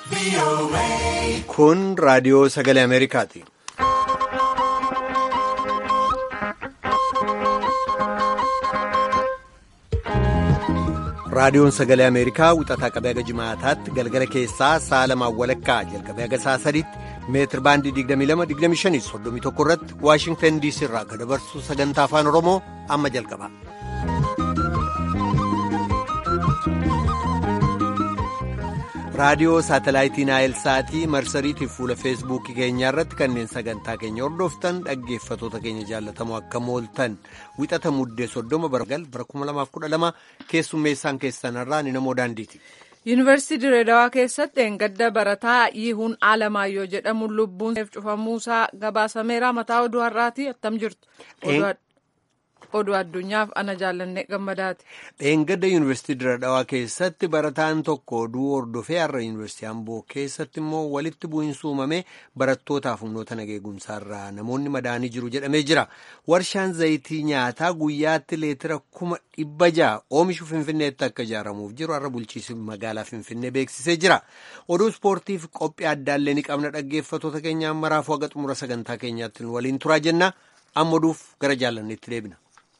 Kun raadiyoo sagalee Ameerikaati. Raadiyoon sagalee Ameerikaa wixataa qabee haga jimaataatti galgala keessaa sa'a lamaan walakkaa jalqabee haga sa'a sadiitti meetir baandii 22-25-31 irratti Waashingtan DC irraa akka dabarsu sagantaa afaan Oromoo amma jalqaba. Raadiyoo saatalaayitii Naayilsaatii marsariitii fuula feesbuukii keenyaa irratti kanneen sagantaa keenya hordoftan dhaggeeffatoota keenya jaallatamoo akka mooltan wixata muddee 30 bara 2012 keessummeessaan keessanirraa ni namoo daandiiti. Yuunivarsiitii Dirreedawaa keessatti engadda barataa Yihuun Alamaayyoo jedhamuun lubbuun cufamuusaa gabaasameera. Mataa oduu har'aati attam jirtu. Oduu addunyaaf ana jaallanne gammadaati. Engadda Yuunivarsiitii Dirreedawaa keessatti barataan tokko oduu hordofee har'a Yuunivarsiitii Amboo keessatti immoo walitti bu'iinsa uumamee barattootaaf humnoota nageegumsaarraa namoonni madaanii jiru jedhamee jira. Warshaan zayitii nyaataa guyyaatti leetira 600 oomishu Finfinneetti akka ijaaramuuf jiru har'a bulchiinsi magaalaa Finfinnee beeksisee jira. Oduu ispoortiif qophii addaallee ni qabna dhaggeeffatoota keenyaan maraafuu haga xumura sagantaa keenyaatti waliin turaa jenna. Amma oduuf gara jaallanneetti deebina.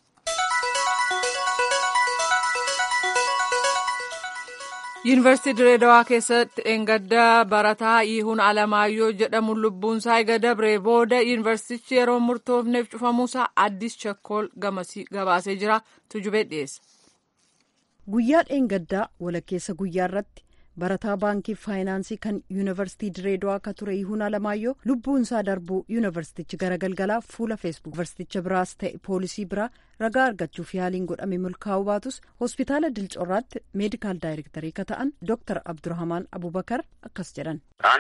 Yuunivarsiitii Dirreedawaa keessatti engadda barataa Yihuun Alamaayyoo jedhamuun lubbuunsaa eega dabree booda yuunivarsiitichi yeroo murtoofneef cufamuusaa Addis Chakkool gabaasee jira. Tujubee dhiyeessa. Guyyaa dheengaddaa walakkeessa guyyaa irratti barataa baankii faayinaansii kan yuunivarsiitii Dirreedawaa akka ture Yihuun Alamaayyoo lubbuunsaa darbuu yuunivarsiitichi gara galgalaa fuula feesbuuk yuunivarsiiticha biraas ta'e poolisii biraa ragaa argachuuf yaaliin godhame milkaa'uu baatus hospitaala Dilcorraatti meedikaal daayirektarii akka ta'an Dr. Abdurrahmaan Abubakar akkas jedhan.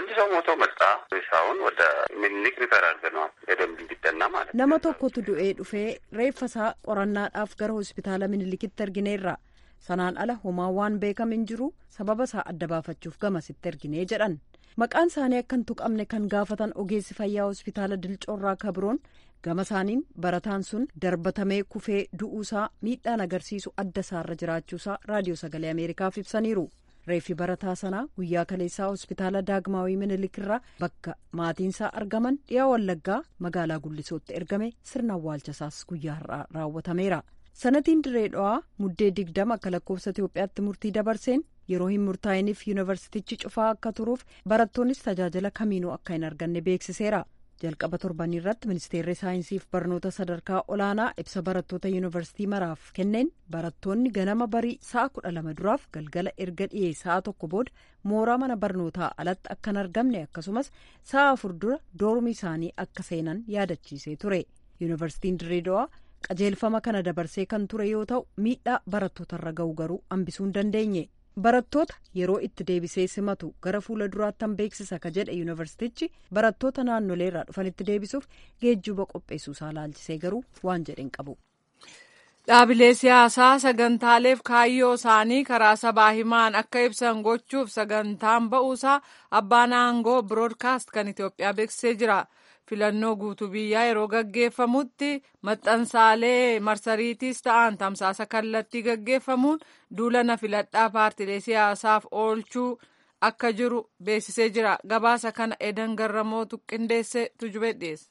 Nama tokkotu du'ee dhufee reeffasaa qorannaadhaaf gara hospitaala Minilikitti ergineerra. Sanaan ala homaa waan beekame hin jiru sababa isaa adda baafachuuf gamasitti erginee jedhan. Maqaan isaanii akka hin tuqamne kan gaafatan ogeessi fayyaa hospitaala Dilcorraa kabroon gama isaaniin barataan sun darbatamee kufee du'uusaa miidhaan agarsiisu adda isaarra jiraachuusaa raadiyoo sagalee Ameerikaaf ibsaniiru. Reeffi barataa sanaa guyyaa kaleessaa hospitaala Daagmaawii Minilikirraa bakka maatiinsaa argaman dhiyaa Wallaggaa magaalaa Gullisootti ergame sirna awwaalchasaas guyyaa har'aa raawwatameera. Sanatiin Dirreedawaa muddee 20 akka lakkoofsa Itoophiyaatti murtii dabarseen yeroo hin murtaa'iniif yuunivarsiitichi cufaa akka turuuf barattoonnis tajaajila kamiinuu akka hin arganne beeksiseera. Jalqaba torbanii irratti ministeerri saayinsiif barnoota sadarkaa olaanaa ibsa barattoota yuunivarsiitii maraaf kenneen barattoonni ganama barii sa'a 12 duraaf galgala erga dhiyee sa'a 1 booda mooraa mana barnootaa alatti akka hin argamne akkasumas sa'a 4 dura doormii isaanii akka seenan yaadachiisee ture. Yuunivarsiitiin Dirreedawaa qajeelfama kana dabarsee kan ture yoo ta'u miidhaa barattootarra ga'u garuu hambisuu hin dandeenye. Barattoota yeroo itti deebisee simatu gara fuula duraatti beeksisa ka jedhe yuunivarsiitichi barattoota naannoleerraa dhufanitti deebisuuf geejjiba qopheessuusaa laalchisee garuu waan jedhe hin qabu. Dhaabilee siyaasaa sagantaaleef kaayyoo isaanii karaa sabaa himaan akka ibsan gochuuf sagantaan ba'uusaa abbaan aangoo biroodkaast kan Itoophiyaa beeksisee jira. Filannoo guutuu biyyaa yeroo gaggeeffamutti maxxansaalee marsariitiis ta'an tamsaasa kallattii gaggeeffamuun duulana filadhaa paartilee siyaasaaf oolchuu akka jiru beeksisee jira. Gabaasa kana Edan Garramootu qindeessee Tujubee dhiyeesse.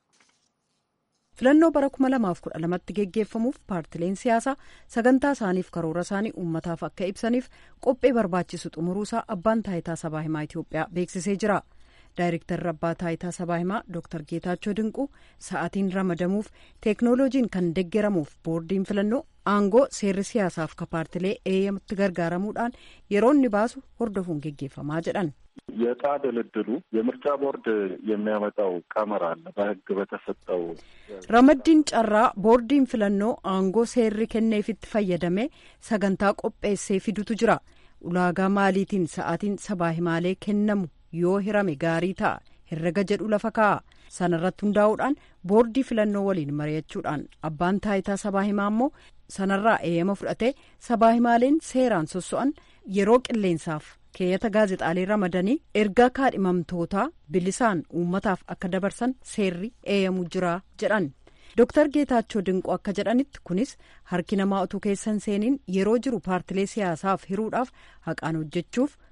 Filannoo bara 2012tti gaggeeffamuuf paartileen siyaasaa sagantaa isaaniif karoora isaanii uummataaf akka ibsaniif qophee barbaachisu xumuruusaa abbaan taayitaa sabaa himaa Itoophiyaa beeksisee jira. Daayirektarri abbaa taayitaa sabaa himaa Dr. Geetaachoo Dinquu sa'aatiin ramadamuuf teeknooloojiin kan deeggaramuuf boordiin filannoo aangoo seerri siyaasaaf ka paartilee eeyyamatti gargaaramuudhaan yeroo inni baasu hordofuun geggeeffamaa jedhan. የዕጣ ድልድሉ የምርጫ ቦርድ የሚያመጣው ቀመር አለ በሕግ በተሰጠው ረመዲን ጨራ ቦርዲን filannoo aangoo seerri kenneefitti fayyadame sagantaa qopheessee fidutu jira. Ulaagaa maaliitiin sa'aatiin sabaa himaalee kennamu yoo hirame gaarii ta'a herrega jedhu lafa kaa'a. Sanarratti hundaa'uudhaan boordii filannoo waliin mari'achuudhaan abbaan taayitaa sabaa himaa immoo sanarraa eeyyama fudhatee sabaa himaaleen seeraan sosso'an yeroo qilleensaaf keeyyata gaazexaalee ramadanii ergaa kaadhimamtootaa bilisaan uummataaf akka dabarsan seerri eeyyamu jira jedhan. Dr. Geetaachoo Dinquu akka jedhanitti kunis harki namaa utuu keessan seeniin yeroo jiru paartilee siyaasaaf hiruudhaaf haqaan hojjechuuf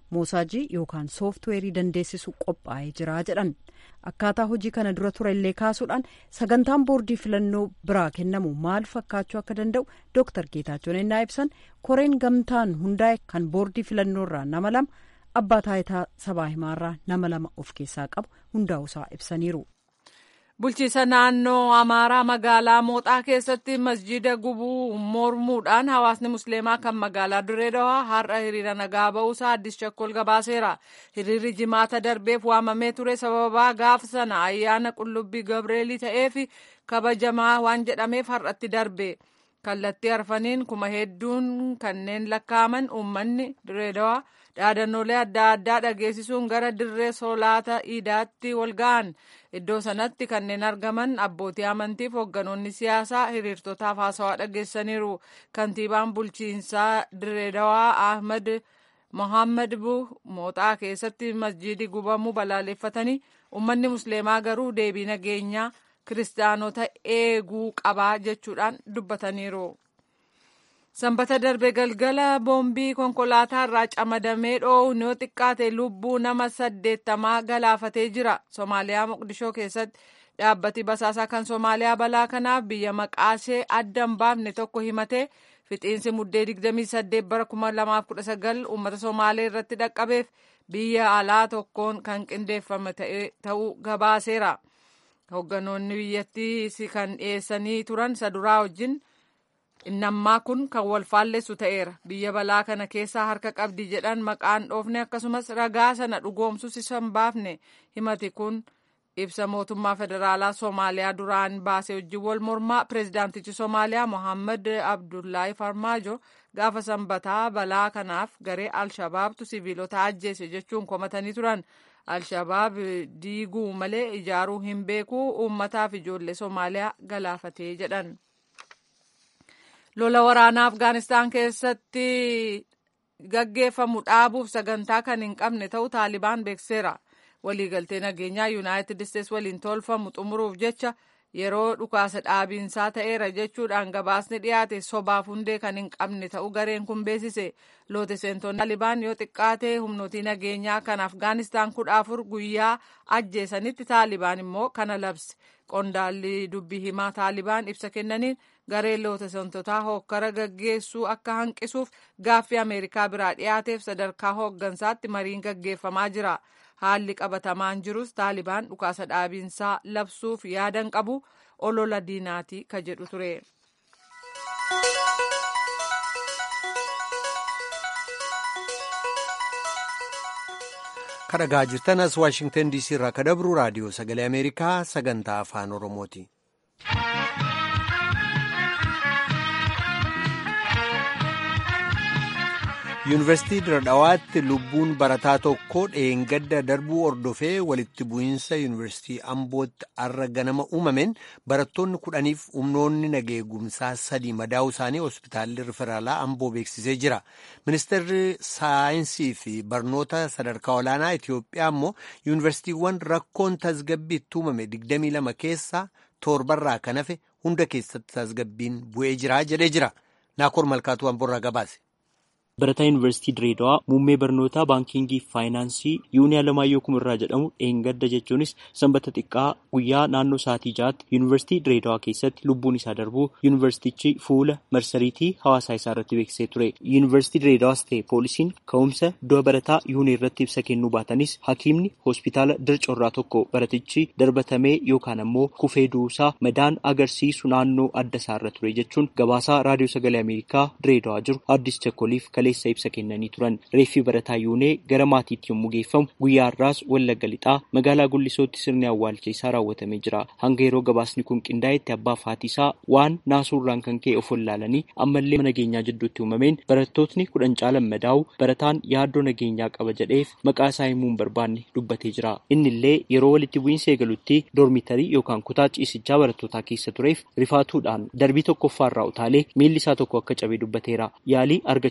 moosaajii yookaan sooftiweerii dandeessisu qophaa'ee jira jedhan. Akkaataa hojii kana dura ture illee kaasuudhaan sagantaan boordii filannoo biraa kennamu maal fakkaachuu akka danda'u Dr. Geetaachoon ennaa ibsan koreen gamtaan hundaa'e kan boordii filannoorraa nama 2 abbaa taayitaa sabaa himaarraa nama 2 of keessaa qabu hundaa'uusaa ibsaniiru. Bulchiisa naannoo Amaaraa magaalaa Mooxaa keessatti masjiida gubuu mormuudhaan hawaasni musliimaa kan magaalaa Dirree Dhawaa har'a hiriira nagaa ba'uusaa Addis Chakkol gabaaseera. Hiriirri jimaata darbeef waamamee ture sababaa gaafa sana ayyaana qullubbii Gabreelii ta'eef kabajamaa waan jedhameef har'atti darbe. Kallattii arfaniin kuma hedduun kanneen lakkaa'aman uummanni Dirree Dhawaa dhaadannoolee adda addaa dhageessisuun gara dirree soolaata iidaatti wal ga'an. Iddoo sanatti kanneen argaman abbootii amantiif hoogganoonni siyaasaa hiriirtotaaf haasawaa dhageessaniiru. Kantiibaan bulchiinsaa Dirree Dhawaa Ahmad Mohaammed Mooxaa keessatti masjiidi gubamuu balaaleffatanii uummanni musliimaa garuu deebii nageenyaa kiristaanota eeguu qabaa jechuudhaan dubbataniiru. Sanbata darbe galgala boombii konkolaataa irraa camadamee dho'uun yoo xiqqaate lubbuu nama 80 galaafatee jira. Somaaliyaa Moqdishoo keessatti dhaabbati basaasaa kan Somaaliyaa balaa kanaaf biyya maqaashee adda hin baafne tokko himatee fixiinsi muddee 28 bara 2019 uummata Somaalee irratti dhaqqabeef biyya alaa tokkoon kan qindeeffame ta'uu gabaaseera. Hoogganoonni biyyattii kan dhiyeessanii turan saduraa wajjin innammaa kun kan wal faallessu ta'eera. Biyya balaa kana keessaa harka qabdi jedhan maqaan dhoofne akkasumas ragaa sana dhugoomsus isa hin baafne. Himati kun ibsa mootummaa federaalaa Somaaliyaa duraan baase wajjin wal mormaa. Pireezidaantichi Somaaliyaa Mohaammed Abdullaahi Farmaajo gaafa sanbataa balaa kanaaf garee Alshabaabtu siviilota ajjeese jechuun komatanii turan. Alshabaab diiguu malee ijaaruu hin beeku uummataaf ijoollee Somaaliyaa galaafatee jedhan. Lola waraanaa Afgaanistaan keessatti gaggeeffamu dhaabuuf sagantaa kan hin qabne ta'uu Taalibaan beekseera. Waliigaltee nageenyaa Yuunaayitid Isteets waliin tolfamu xumuruuf jecha yeroo dhukaasa dhaabiinsaa ta'eera jechuudhaan gabaasni dhiyaate sobaaf hundee kan hin qabne ta'uu gareen kun beeksise. Loote seentoonni Taalibaan yoo xiqqaate humnootii nageenyaa kan Afgaanistaan 14 guyyaa ajjeesanitti Taalibaan immoo kana labse. Qondaalli dubbii himaa Taalibaan ibsa kennaniin gareen loote seentotaa hokkara gaggeessuu akka hanqisuuf gaaffii Ameerikaa biraa dhiyaateef sadarkaa hooggansaatti mariin gaggeeffamaa jira. Haalli qabatamaan jirus Taalibaan dhukaasa dhaabiinsaa labsuuf yaadan qabu olola diinaati ka jedhu ture. Kadhagaa jirtan as Waashingtan DC irraa ka dabru raadiyoo sagalee Ameerikaa sagantaa afaan Oromooti. Yuunivarsiitii Dirree Dhawaatti lubbuun barataa tokko dheengadda darbuu ordofee walitti bu'iinsa Yuunivarsiitii Ambootti arra ganama uumameen barattoonni 10f humnoonni nageegumsaa 3 madaa'uu isaanii hospitaalli riferaalaa Amboo beeksisee jira. Ministeerri saayinsii fi barnoota sadarkaa olaanaa Itiyoophiyaa immoo yuunivarsiitiiwwan rakkoon tasgabbii itti uumame 22 keessaa 7 kan hafe hunda keessatti tasgabbiin bu'ee jira jedhee jira. Naakoor Malkaatuu Amboorraa gabaase. Barataa Yuunivarsiitii Dirree Dhawaa muummee barnootaa baankingii fi faayinaansii Yuunii Alamaayyoo Kumirraa jedhamu dheengadda jechuunis sanbata xiqqaa guyyaa naannoo sa'aatii 6tti Yuunivarsiitii Dirree Dhawaa keessatti lubbuun isaa darbuu yuunivarsiitichi fuula marsariitii hawaasaa isaa irratti beeksisee ture. Yuunivarsiitii Dirree Dhawaas ta'e poolisiin ka'umsa du'a barataa Yuunii irratti ibsa kennuu baatanis hakiimni hospitaala Dircorraa tokko baratichi darbatamee yookaan ammoo kufee du'uusaa madaan agarsiisu naannoo adda isaa irra ture jechuun gabaasaa raadiyoo sagalee Ameerikaa Dirree Dhawaa jiru Addis Chakkoliif kaleessa ibsa kennanii turan. Reeffi barataa Yuunee gara maatiitti yommuu geeffamu guyyaa har'aas Wallagga Lixaa magaalaa Guldisootti sirni awwaalcha isaa raawwatamee jira. Hanga yeroo gabaasni kun qindaa'etti abbaa fi haati isaa waan naasuurraan kan ka'e of wallaalanii ammallee nageenyaa jidduutti uumameen barattootni 10 caalan madaa'u barataan yaaddoo nageenyaa qaba jedheef maqaa isaa himuu hin barbaanne dubbatee jira. Inni illee yeroo walitti bu'iinsa eegalutti doormitarii yookaan kutaa ciisichaa barattootaa keessa tureef rifaatuudhaan darbii tokkoffaarraa utaalee miilli isaa tokko akka cabee dubbateera. Yaalii argachaa jiraachuu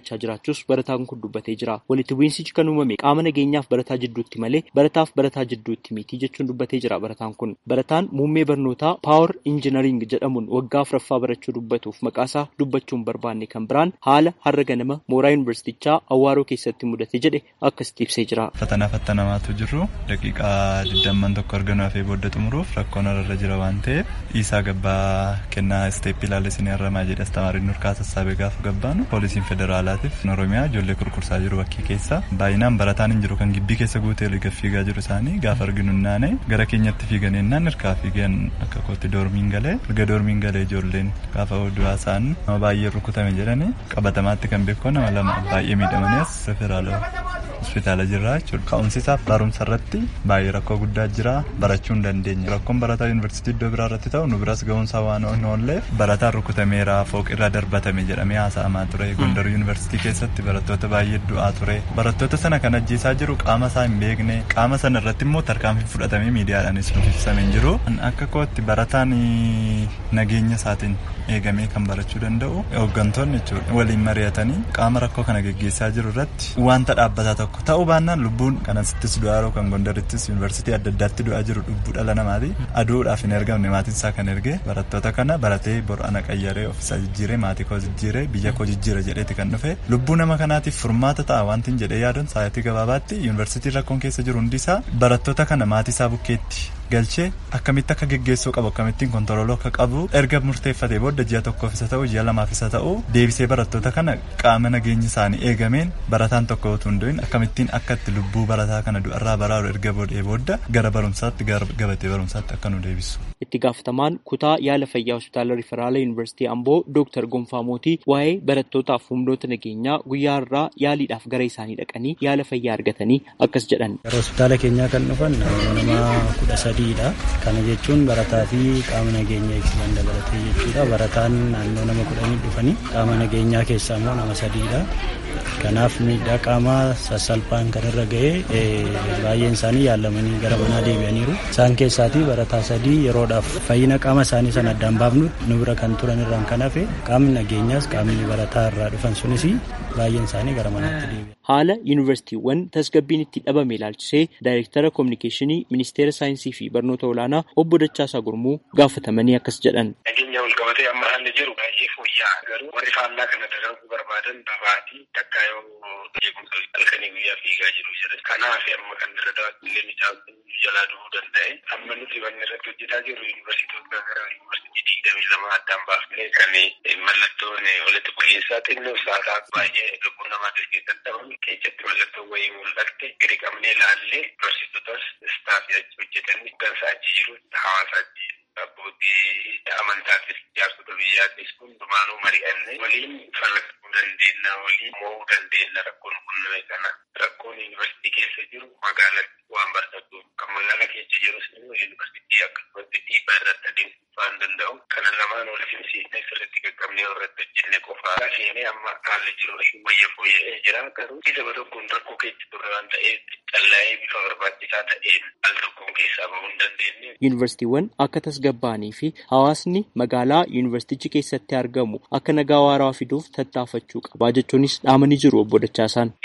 jiraachuus barataan kun dubbatee jira. Walitti bu'iinsichi kan uumame qaama nageenyaaf barataa jidduutti malee barataaf barataa jidduutti miti jechuun dubbatee jira barataan kun. Barataan muummee barnootaa Power Engineering jedhamuun waggaa afuraffaa barachuu dubbatuuf maqaasaa dubbachuun barbaanne kan biraan haala har'a ganama mooraa yuunivarsiitichaa Awwaaroo keessatti mudate jedhe akkasitti ibsee jira. Fattanamaatu jiru daqiiqaa 21 arganuu hafee booda xumuruuf rakkoon irra jira waan ta'eef Isaa Gabbaa kennaa isteeppii ilaallisin irramaa jedhe astamaariin nurkaa sassaabee gaafa gabbaanu poolisiin federaalaatiif Oromiyaa ijoollee kurkursaa jiru bakkee keessa baay'inaan barataan hin jiru kan gibbii keessa guutee liga fiigaa jiru isaanii gaafa arginu naane gara keenyatti fiigan ennaan hirkaa fiigan akka kootti doormiin galee erga doormiin galee ijoolleen gaafa du'aa isaan nama baay'ee rukutame jedhani qabatamaatti kan beekoo nama lama baay'ee miidhamanis federaala hospitaala jirra jechuudha. Ka'umsisaaf barumsa irratti baay'ee rakkoo guddaa jira barachuu hin dandeenye. Rakkoon barataa yuunivarsiitii iddoo biraa irratti ta'u nu biras ga'umsaa waan oolleef barataan rukutameera fooqirraa darbatame jedhamee haasa'amaa ture. Gondar yuunivarsiitii keessatti barattoota baay'ee du'aa ture. Barattoota sana kan ajjeesaa jiru qaama isaa hin beekne qaama sana irratti immoo tarkaanfii fudhatamee miidiyaadhaanis nuuf ibsamee jiru. Akka kootti barataan nageenya isaatiin eegamee kan barachuu danda'u hooggantoonni jechuudha waliin mari'atanii qaama rakkoo kana geggeessaa jiru irratti wanta dhaabbataa tokko ta'uu baannaan lubbuun kan asittis du'aa jiru kan Gondarittis yuunivarsiitii adda addaatti du'aa jiru lubbuu dhala namaati aduudhaaf hin ergamne maatiin isaa kan erge barattoota kana baratee bor ana qayyaree ofiisaa jijjiiree maatii koo jijjiiree biyya koo jijjiira jedheeti kan dhufe lubbuu nama kanaatiif furmaata ta'a wanti hin jedhee yaaduun sa'aatii gabaabaatti yuunivarsiitii rakkoon keessa jiru hundi isaa barattoota kana maatii isaa bukkeetti galchee akkamitti akka geggeessuu qabu akkamittiin kontoroloo akka qabu erga murteeffatee booda ji'a tokkoof isa ta'u ji'a lamaaf isa ta'u deebisee barattoota kana qaama nageenyi isaanii eegameen barataan tokko utuu hin du'in akkamittiin akka itti lubbuu barataa kana du'arraa baraaru erga boodee booda gara barumsaatti gabatee barumsaatti akka nu deebisu. Itti gaafatamaan kutaa yaala fayyaa hospitaala Riferaala Yuunivarsiitii Amboo Dr. Gonfaa Mootii waa'ee barattootaaf humnoota nageenyaa guyyaa irraa yaaliidhaaf gara isaanii dhaqanii yaala fayyaa argatanii akkas jedhan. Gara hospitaala keenyaa kan dhufan nama 13dha. Kana jechuun barataa fi qaama nageenyaa eegsisan dabalatee jechuudha. Barataan naannoo nama 10 dhufanii qaama nageenyaa keessaa immoo nama 3dha. Kanaaf miidhaa qaamaa sassalphaan kan irra ga'e baay'een isaanii yaalamanii gara manaa deebi'aniiru. Isaan keessaatii barataa 3 yeroodhaaf fayyina qaama isaanii sana addaan baafnu nu bira kan turan irraan kan hafe qaamni nageenyaas qaamni barataa irraa dhufan sunis baay'een isaanii gara manaatti deebi'an. Haala yuunivarsiitiiwwan tasgabbiin itti dhabame ilaalchisee daayireektara koominikeeshinii ministeera saayinsii fi barnoota olaanaa obbo Dachaasaa Gurmuu gaafatamanii akkas jedhan. Nageenya walqabatee amma haalli jiru baay'ee fooyya'aa garuu warri faallaa kana dalaguu barbaadan babaatii takkaa yoo eegumsa halkanii guyyaa fiigaa jiru jedhan. Kanaaf amma kan dirradaatti illee miidhaan jalaa du'uu danda'e. Amma nuti wanni irratti hojjetaa jirru yuunivarsiitoota gara yuunivarsiitii 22 addaan baafnee kan mallattoon walitti bu'iinsaa xinnoo saataa baay'ee lubbuu namaatiif keessatti dhabame keessatti mallattoo wayii mul'atte gadi qabnee ilaallee yuunivarsiitootas istaafii achi hojjetanii gansa achi jiru hawaasa achi abbootii amantaattis jaarsota biyyaattis hundumaanuu mari'annee waliin falmachuu dandeenya waliin mo'uu dandeenya rakkoon qunname kana rakkoon yuunivarsiitii keessa jiru magaalatti waan barataatu kan magaala keessa jirus immoo yuunivarsiitii akkasumatti dhiibbaa irratti adeemsifuu waan danda'u kana lamaan wal simsiisnee sirriitti qaqqabnee irratti hojjenne qofaa seenee amma haalli jiru wayya fooyya'ee jira garuu isa tokkoon rakkoo keessa ture waan ta'eef callaa'ee bifa barbaachisaa ta'een al tokkoon keessaa bahuu hin dandeenye. Yuunivarsiitiiwwan akka tasgabbaa'anii fi hawaasni magaalaa yuunivarsiitichi keessatti argamu akka nagaa waaraa fiduuf tattaafachuu qaba jechuunis dhaamanii jiru obbo Dachaasaan.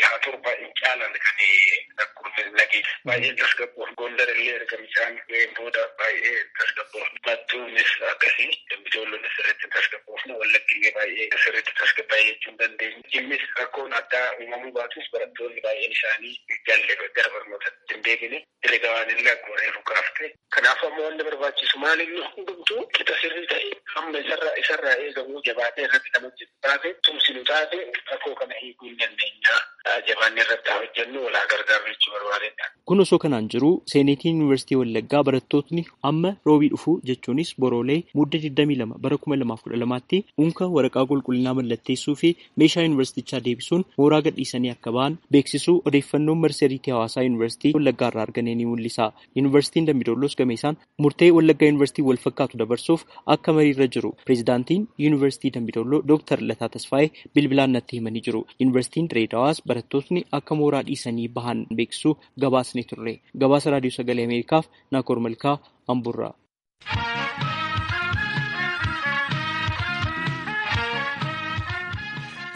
Baay'ee tasgabbuuf Gondar illee erga bishaan booda baay'ee tasgabbuuf battuunis akkasii ijoollonni sirriitti tasgabbuuf wallaggi illee baay'ee sirriitti tasgabbaa'ee jechuu hin dandeenye. Jimmis rakkoon addaa uumamuu baatus barattoonni baay'een isaanii galle gara barnootaatti hin deebine herega waan illee akkuma reefu kaafte. Kanaaf ammoo wanni barbaachisu maal inni hundumtuu qixa sirrii ta'e amma isarraa eegamuu jabaatee irratti kan hojjetu taate tumsinu taate rakkoo kana hiikuu hin dandeenya. Jabaanni irratti hojjennu walaa gargaaruu jechuu barbaadedha. Kun osoo kanaan jiru seeneetiin yuunivarsiitii Wallaggaa barattootni amma roobii dhufu jechuunis boroolee mudda 22 bara 2012tti unka waraqaa qulqullinaa mallatteessuu fi meeshaa yuunivarsiitichaa deebisuun mooraa gadhiisanii akka ba'an beeksisuu odeeffannoon marsariitii hawaasaa yuunivarsiitii Wallaggaa irraa argame ni mul'isa. Yuunivarsiitiin Dambidoollos gameessaan murtee Wallaggaa yuunivarsiitii wal fakkaatu dabarsuuf akka mariirra jiru. Pireezidaantiin yuunivarsiitii Dambidooloo Dr. Lataa Tasfaayee bilbilaan natti himanii jiru. Yuunivarsiitiin Direedawaas barattootni akka mooraa dhiisanii bahan beeksisuu gabaasni turre. Gabaasa raadiyoo sagalee Ameerikaaf Naakoor Malkaa Amburraa.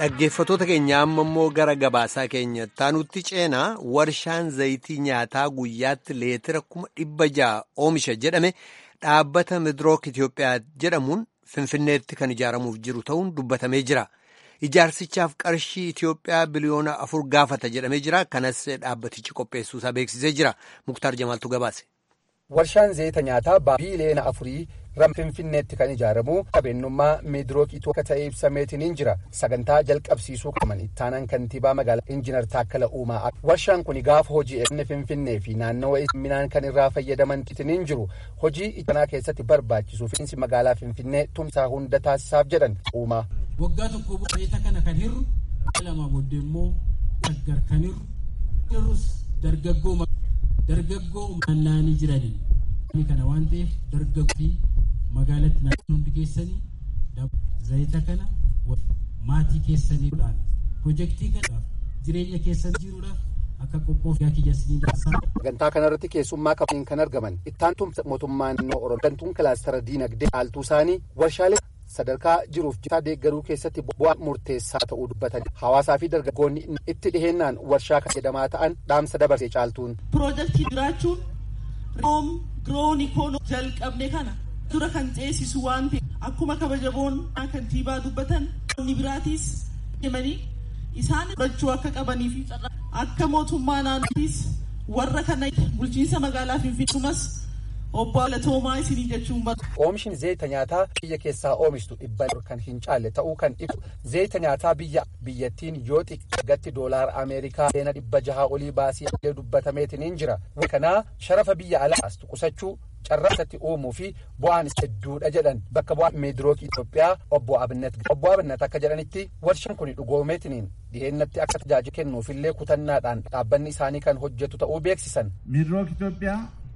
Dhaggeeffattoota keenya amma immoo gara gabaasaa keenya taanutti ceenaa warshaan zayitii nyaataa guyyaatti leetira 600,000 oomisha jedhame dhaabbata Midrook Itoophiyaa jedhamuun Finfinneetti kan ijaaramuuf jiru ta'uun dubbatamee jira. Ijaarsichaaf qarshii Itoophiyaa biliyoona 4 gaafata jedhamee jira. Kanas dhaabbatichi qopheessuusaa beeksisee jira. Muktaar Jamaaltu gabaase. Warshaan zayita nyaataa biliyoona 4 Finfinneetti kan ijaaramu qabeenyummaa Midrook Itoophiyaa ta'ee ibsameetiin jira. Sagantaa jalqabsiisuu qaban ittaanaan kantiibaa magaalaa Injiinar Taakkala Uumaa. Warshaan kun gaafa hojii eegne Finfinnee fi naannawa minaan kan irraa fayyadaman ittiin jiru. Hojii ittaanaa keessatti barbaachisuuf magaalaa Finfinnee tumsaa hunda taasisaaf jedhan Uumaa. Waggaa tokko zayita kana kan hirru lama booddee immoo gargar kan hirrus dargaggoo naannanii jiranii. Kana waan ta'eef dargaggoo fi magaalatti naannoo hundi keessanii zayita kana maatii keessaniidhaan pirojektii kanaaf jireenya keessan jiruudhaaf akka qophoof yaakiyyaasanii dabarsaa. Sagantaa kanarratti keessummaa qabaniin kan argaman ittaantuun mootummaa naannoo Oromiyaa gantuun kilaastara diinagdee dhaaltuu isaanii warshaalee sadarkaa jiruuf jitaa deeggaruu keessatti bu'aa murteessaa ta'uu dubbatan. Hawaasaa fi dargaggoonni itti dhihennaan warshaa kan jedhamaa ta'an dhaamsa dabarsee caaltuun. Pirojektii jiraachuun Giroon ikoonoo jalqabne kana dura kan ceesisu waan ta'eef akkuma kabajamoon kantiibaa dubbatan inni biraatis himanii isaan fudhachuu akka qabanii fi akka mootummaa naannoottis warra kana bulchiinsa magaalaa Finfinneetumas obbo Alatoomaa isinii jechuun barbaada. Oomishni zayita nyaataa biyya keessaa oomishtu dhibban kan hin caalle ta'uu kan ibsu zayita nyaataa biyyattiin yoo xiqqaatti doolaara Ameerikaa seena 600 olii baasii illee dubbatameetiin jira. Kanaa sharafa biyya alaas qusachuu carraasatti uumuu fi bu'aan hedduudha jedhan bakka bu'aa Midrook Itoophiyaa obbo Abinnet akka jedhanitti warshaan kun dhugoomeetiin dhiheenyatti akka tajaajila kennuufillee kutannaadhaan dhaabbanni isaanii kan hojjetu ta'uu beeksisan. Midrook Itoophiyaa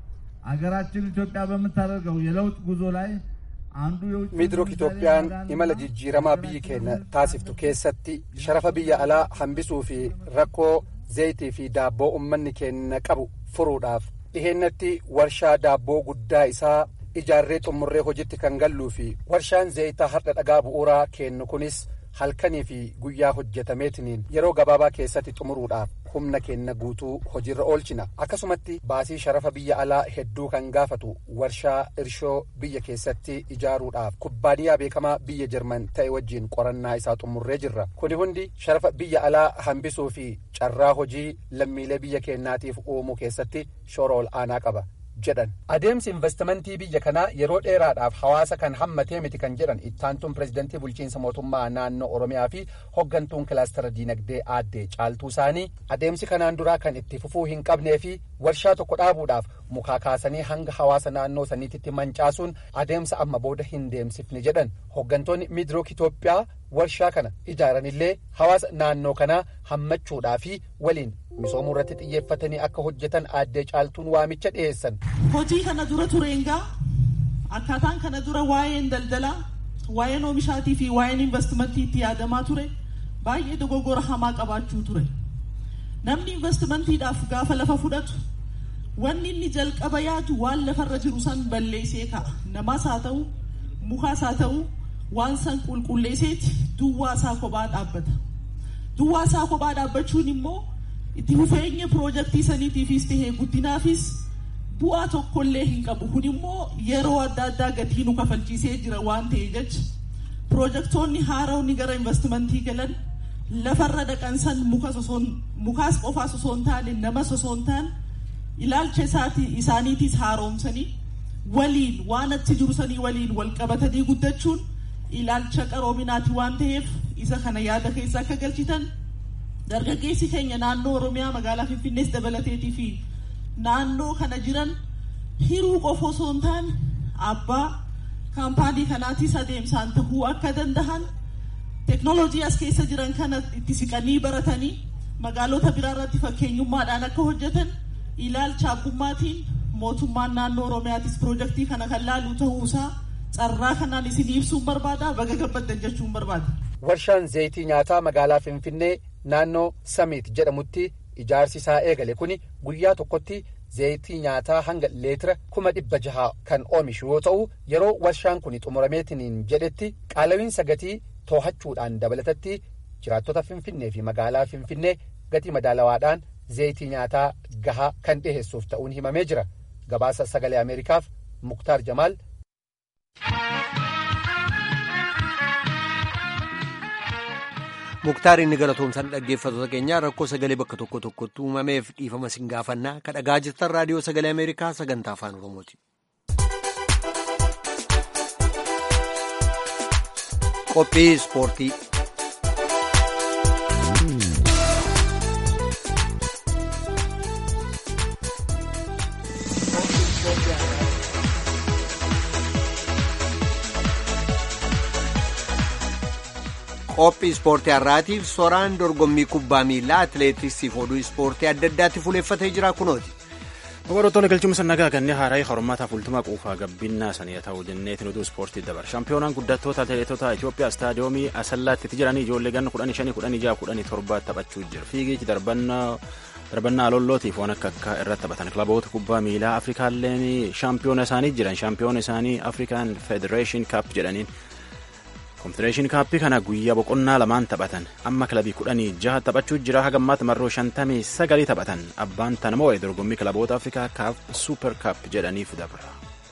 ሀገራችን ኢትዮጵያ በምታደርገው የለውጥ ጉዞ ላይ አንዱ Midrook Itoophiyaan imala jijjiiramaa biyyi keenya taasiftu keessatti sharafa biyya alaa hambisuu fi rakkoo zayitii fi daabboo uummanni keenya qabu furuudhaaf dhiheenyatti warshaa daabboo guddaa isaa ijaarree xumurree hojiitti kan galluu fi warshaan zayitaa har'a dhagaa bu'uuraa kennu kunis halkanii fi guyyaa hojjetameetiniin yeroo gabaabaa keessatti xumuruudhaaf humna keenya guutuu hojiirra oolchina. Akkasumatti baasii sharafa biyya alaa hedduu kan gaafatu warshaa irshoo biyya keessatti ijaaruudhaaf kubbaaniyaa beekamaa biyya Jarman ta'e wajjin qorannaa isaa xumurree jirra. Kuni hundi sharafa biyya alaa hambisuu fi carraa hojii lammiilee biyya keenyaatiif uumuu keessatti shoora ol'aanaa qaba jedhan. Adeemsi investimentii biyya kanaa yeroo dheeraadhaaf hawaasa kan hammatee miti kan jedhan ittaantuun pirezidantii bulchiinsa mootummaa naannoo Oromiyaa fi hoggantuun kilaastara diinagdee aadde caaltuu isaanii adeemsi kanaan duraa kan itti fufuu hin qabnee fi warshaa tokko dhaabuudhaaf mukaa kaasanii hanga hawaasa naannoo saniitti mancaasuun adeemsa amma booda hin deemsifne jedhan. Hoggantoonni Midrook Itoophiyaa warshaa kana ijaaranillee hawaasa naannoo kanaa hammachuudhaa fi waliin misoomuu irratti xiyyeeffatanii akka hojjetan aadde caaltuun waamicha dhiyeessan. Hojii kana dura tureengaa akkaataan kana dura waa'een daldalaa waa'een oomishaatii fi waa'een investimentii itti yaadamaa ture baay'ee dogoggora hamaa qabaachuu ture. Namni investimentiidhaaf gaafa lafa fudhatu wanni inni jalqaba yaadu waan lafarra jiru san balleessee ka'a. Namaas haa ta'u mukaas haa ta'u waan san qulqulleesseeti duwwaa isaa kophaa dhaabbata. Duwwaa isaa kophaa dhaabbachuun immoo itti fufeenya pirojektii saniitiifis tahee guddinaafis bu'aa tokkollee hin qabu. Kun immoo yeroo adda addaa gatii nu kafalchiisee jira waan ta'e jecha pirojektoonni haara'uun gara investimentii galan lafarra dhaqan san mukaas qofaa osoo hin taane namas osoo hin taane ilaalcha isaaniitiis haaromsanii waliin waan achi jiru sanii waliin wal qabatanii guddachuun ilaalcha qaroominaati waan ta'eef isa kana yaada keessa akka galchitan dargaggeessi keenya naannoo Oromiyaa magaalaa Finfinnees dabalateetii fi naannoo kana jiran hiruu qofa osoo hin taane abbaa kaampaanii kanaatis adeemsaan tahuu akka danda'an teknooloojii as keessa jiran kana itti siqanii baratanii magaalota biraa irratti fakkeenyummaadhaan akka hojjetan ilaalcha abbummaatiin mootummaan naannoo Oromiyaatis pirojektii kana kan laalu ta'uusaa carraa kanaan isin ibsuun barbaada. Baga gammaddan jechuun barbaada. Warshaan zayitii nyaataa magaalaa Finfinnee naannoo Samiit jedhamutti ijaarsi isaa eegale kuni guyyaa tokkotti zayitii nyaataa hanga leetira 600,000 kan oomishu yoo ta'u yeroo warshaan kun xumurameetiniin jedhetti qaala'iinsa gatii too'achuudhaan dabalatatti jiraattota Finfinnee fi magaalaa Finfinnee gatii madaalawaadhaan zayitii nyaataa gahaa kan dhiheessuuf ta'uun himamee jira. Gabaasa sagalee Ameerikaaf Muktaar Jamaal. Muktaar inni galatoomsaan dhaggeeffattoota keenyaa rakkoo sagalee bakka tokko tokkotti uumameef dhiifama sin gaafannaa kan dhagaa jirtan raadiyoo sagalee Ameerikaa sagantaa afaan Oromooti. Qophii ispoortii. Qophii ispoortii har'aatiif soraan dorgommii kubbaa miilaa atileetiksiif oduu ispoortii adda addaatti fuuleeffatee jira kunooti. Dubartoonni galchuun nagaa kanneen haaraa hormaata fuultuma quufaa gabbinaa sanii ta'uu jenneetiin oduu ispoortii dabar. Shaampiyoonaan guddattoota atileetota Itoophiyaa istaadiyoomii Asallaatti jiran ijoollee ganna 15, 16, 17 taphachuu jira. Fiigichi darbannaa lollootiif waan akka irratti taphatan kilaboota kubbaa miilaa Afrikaalleen shaampiyoona isaanii jiran. Shaampiyoona isaanii Afrikaan Federeeshin Kaap jedhaniin. Konfedereeshin Kaappii kana guyyaa boqonnaa lamaan taphatan amma kilabii 16 taphachuu jira. Hagammaatti marroo 59 taphatan abbaan tan moo'ee dorgommii kilaboota Afrikaa Kaap Super Kaap jedhaniif dabra.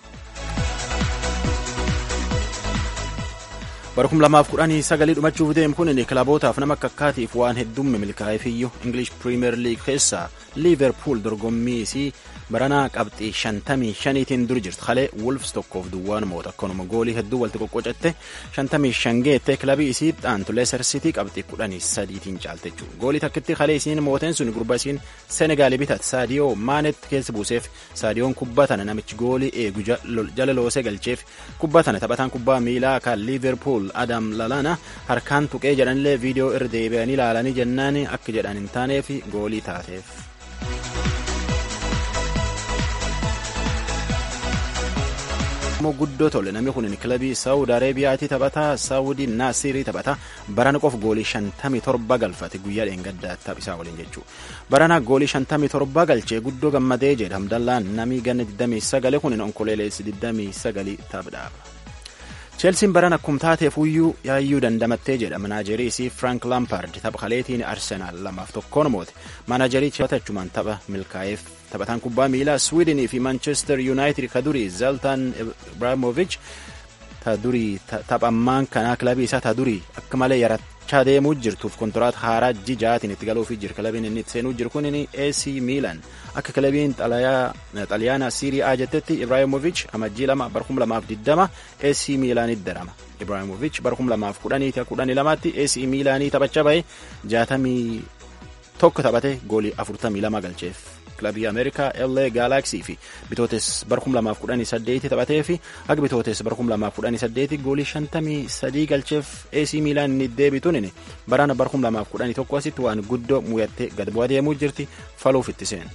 Bara 2019 dhumachuuf deemu kun kilabootaaf nama akkaatiif waan hedduun milkaa'eefiyyuu English Premier League keessaa Liverpool dorgommii isii baranaa qabxii 55tiin dur jirti. Halee Wolves tokkoof duwwaan moota akkanuma goolii hedduu walitti qoqqocatte 55 geette kilabii isii dhaantu Leicester City qabxii 13tiin caalte jechuudha. Goolii takkitti halee isiin mooteen sun gurba isiin Senegaal bitate Saadiyoo Maanetti keessa buuseef Saadiyoon kubbaa tana namichi goolii eegu jala loosee galcheef kubbaa tana taphataan kubbaa miilaa kan Liverpool Adam Lallana harkaan tuqee jedhanillee viidiyoo irra deebi'anii ilaalanii jennaan akka jedhan hin taaneef goolii taateef. Guddoo tole namni kun kilabii Saawud Areebiyaatti taphataa Saawudii Naasirii taphataa barana qof goolii 57 galfate guyyaa dheengaddaa taphisaa waliin jechuudha. Barana goolii 57 galchee guddoo gammadee jedha Hamdallaan namni ganna 29 kun onkoleeleessi 29 taphaadha. Chelsiin barana akkuma taateef yaayyuu dandamattee jedha manaajerii isii Frank Lampard tapha kaleetiin Arsenaal 2-1 moote. Manaajerii taphachumaan tapha milkaa'eef taphataan kubbaa miilaa Sweden fi Manchester United kadurii Zlatan Ibrahimovic tadurii taphammaan kanaa kilabii isaa tadurii akka malee yarachaa deemuu jirtuuf kontiraat haaraa jijaatiin itti galuufi jira. Kilabiin inni itti seenuu jiru kun AC Milan akka kilabiin xaliyaana Serie A jettetti Ibrahimovic amajjii 2020 AC Milanitti darama. Ibrahimovic 2010-12tti AC Milanii taphachaa bahe 61 taphate goolii 42 galcheef. Kilabii Ameerikaa LA Galaxy fi bitootes bara 2018 taphatee fi akka bitootes bara 2018 goolii 53 galcheef AC Milan ni deebituun barana bara 2011 asitti waan guddoo mu'attee gad bu'aa deemuu jirti faluuf itti seen.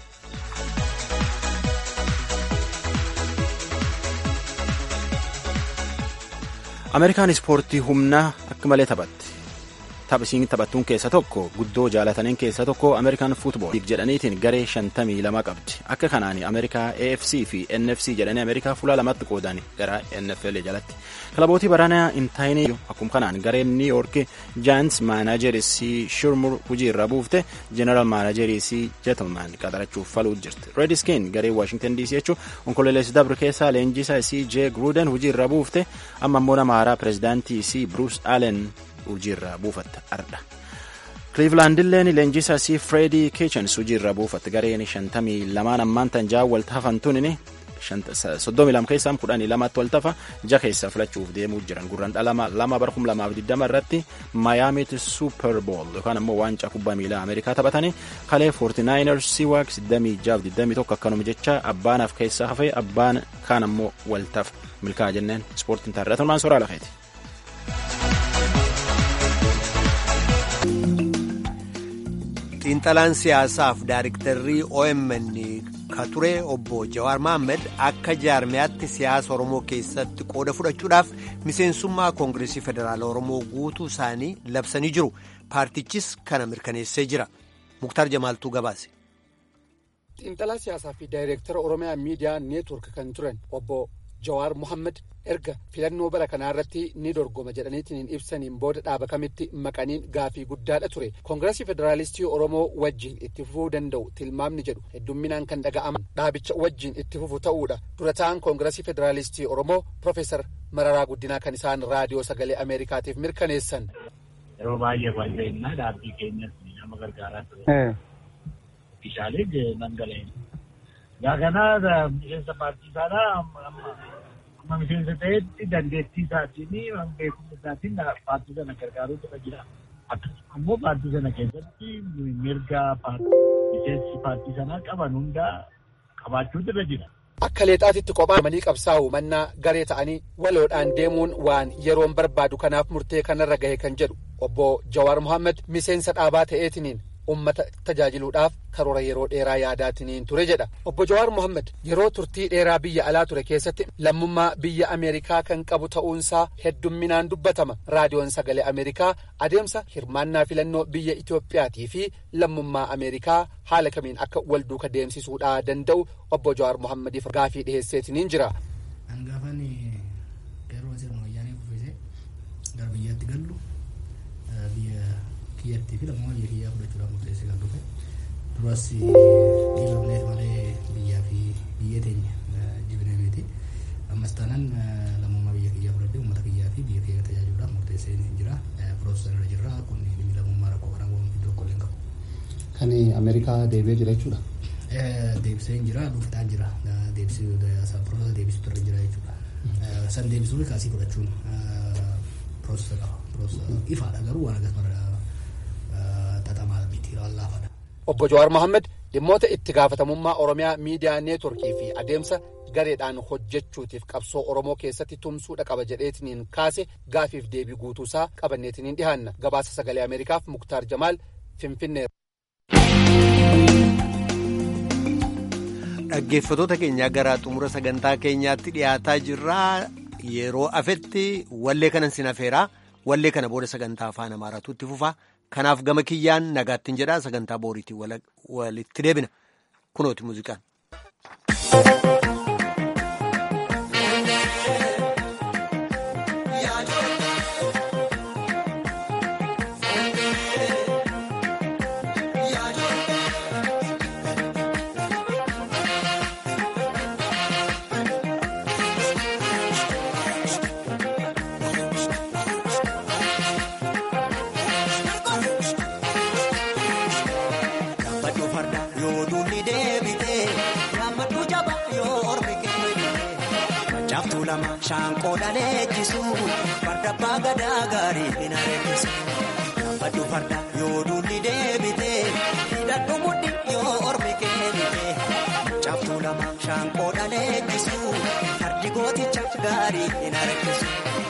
Ameerikaan ispoortii humnaa akka malee taphatti. Taphisiin taphattuun keessa tokko guddoo jaalataniin keessa tokko Ameerikaan Football jedhaniitiin garee 52 qabdi. Akka kanaan Ameerikaa AFC fi NFC jedhanii Ameerikaa fuula lamatti qoodani gara NFL jalatti. Kilabootii baranaa hin taane akkuma kanaan gareen New York Giants maanajerisii Shurmur hojii irra buufte General maanajerisii Gentleman qaxarachuuf faluu jirti. Redskins garee Washington DC jechuun onkoleelessi dabre keessaa leenjisaa CJ Gruden hojii irra buufte amma immoo nama haaraa pirezidaantii C Bruce Allen hojiirraa buufatte arda. Clevelandilleen leenjisaa si Freddie Kitchens hojiirraa buufatte gareen 52 ammaan tan jaa wal tafantuun 32 keessaa 12 wal tafa ja keessa filachuuf deemuu jiran gurran dhalama 2020 irratti Miamiitti Super Bowl yookaan ammoo waancaa kubbaa miilaa Ameerikaa taphatanii kalee 49ers Seahawks 26-21 akkanuma jecha abbaanaaf keessaa hafee abbaan kaan ammoo wal tafa milkaa jenneen ispoortiin taarratumaan soraa lafeeti. Xiinxalaan siyaasaaf daayiriktarrii OMN ka ture obbo Jawaar Mohaammed akka jaarmiyaatti siyaasa Oromoo keessatti qooda fudhachuudhaaf miseensummaa Koongireesii Federaala Oromoo guutuu isaanii labsanii jiru. Paartichis kana mirkaneessee jira. Muktaar Jamaaltuu gabaase. Xiinxalaa siyaasaa fi daayirektara Oromiyaa Miidiyaa Neetwork kan turan obbo Jawaar Mohaammed erga filannoo bara kanaarratti ni dorgoma jedhaniitiin ibsaniin booda dhaaba kamitti maqaniin gaafii guddaadha ture. Koongireesii Federaalistii Oromoo wajjin itti fufuu danda'u tilmaamni jedhu heddumminaan kan dhaga'aman dhaabicha wajjin itti fufu ta'uudha. Dura ta'an Koongireesii Federaalistii Oromoo Profeesar Mararaa Guddinaa kan isaan raadiyoo sagalee Ameerikaatiif mirkaneessan. Yeroo baay'ee walbeeknaa dhaabbii keenyas nama gargaaraa ture. Bishaalee dhangala'een. Gaaganaa miseensa paartii isaadhaa amma miseensa ta'etti dandeettii isaatiin beekumsa isaatiin paartii sana gargaaruutu jira. Akkasuma immoo paartii sana keessatti mirga miseensi paartii sanaa qaban hundaa qabaachuutu irra jira. Akka leexaatitti qophaa'anii qabsaa'u mannaa garee ta'anii waloodhaan deemuun waan yeroon barbaadu kanaaf murtee kanarra gahe kan jedhu obbo Jawaar Mohaammed miseensa dhaabaa ta'eetiniin ummata tajaajiluudhaaf karoora yeroo dheeraa yaadaatiniin ture jedha. Obbo Jawaar Mohaammed yeroo turtii dheeraa biyya alaa ture keessatti lammummaa biyya Ameerikaa kan qabu ta'uunsaa heddumminaan dubbatama. Raadiyoon sagalee Ameerikaa adeemsa hirmaannaa filannoo biyya Itoophiyaatii fi lammummaa Ameerikaa haala kamiin akka wal duuka deemsisuudhaa danda'u obbo Jawaar Mohammediif gaafii dhiheesseetiniin jira. Hangaafan yeroo sirna wayyaanee kuffisee gara biyyaatti gallu biyya kiyyatti fi lammummaa biyya kiyyaa fudhachuudhaan murteessee kan dhufe duras dhiibamneef malee biyyaa fi biyya teenya jibinee miti ammas taanaan lammummaa biyya kiyyaa fudhadhee uummata kiyyaa fi biyya kiyyaa tajaajiluudhaan murteessee jira. Piroosesii irra jirra kun dhimmi lammummaa rakkoo kana waan tokko illee qabu. Kan Ameerikaa deebi'ee jira jechuudha. Deebisee jira dhuunfaa jira piroosesii deebisuutu irra jira jechuudha. San deebisuu kaasii fudhachuun piroosesii qaba. Ifaadha garuu waan akkasuma Obbo Jawaar Mohaammed dhimmoota itti gaafatamummaa Oromiyaa miidiyaa neetworkii fi adeemsa gareedhaan hojjechuutiif qabsoo Oromoo keessatti tumsuudha qaba jedheetiniin kaase gaafiif deebii guutuusaa qabanneetiniin dhihaanna. Gabaasa sagalee Ameerikaaf Muktaar Jamaal Finfinnee. Dhaggeeffattoota keenyaa gara xumura sagantaa keenyaatti dhiyaataa jirraa yeroo afetti wallee kanan sin afeeraa. Wallee kana booda sagantaa afaan Amaaraatu itti fufa. Kanaaf gama kiyyaan nagaattiin jedhaa sagantaa booriitiin walitti deebina. Kunooti muuziqaan. Shaanqoo dhalee jisu farda baagadaa gaarii hin areessisu. Baddu farda yoo duulli deebite hidhadhu mudhi yoo ormi kennite. Caaftuu lama shaanqoo dhalee jisu fardi gooticha gaarii hin areessisu.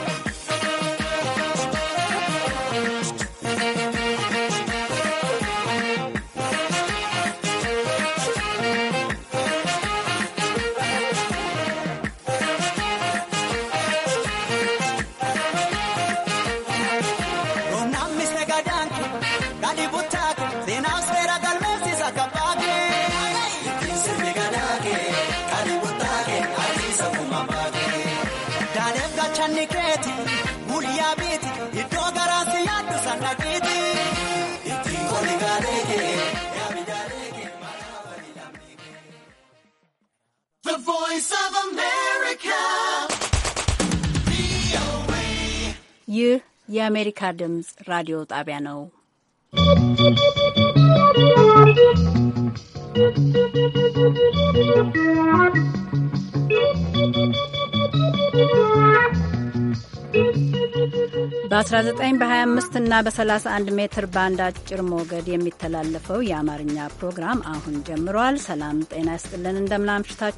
Guyyaa biiti iddoo garaasi yaaddu sanna kiiti. Ittiin kooli gaaleekee yaami gaaleekee maqaa walii lammiikee. The Voice of America. ይህ የአሜሪካ ድምፅ ራዲዮ ጣቢያ ነው። በ19 በ25 እና በ31 ሜትር ባንድ አጭር ሞገድ የሚተላለፈው የአማርኛ ፕሮግራም አሁን ጀምሯል። ሰላም ጤና ይስጥልን እንደምናምሽታችሁ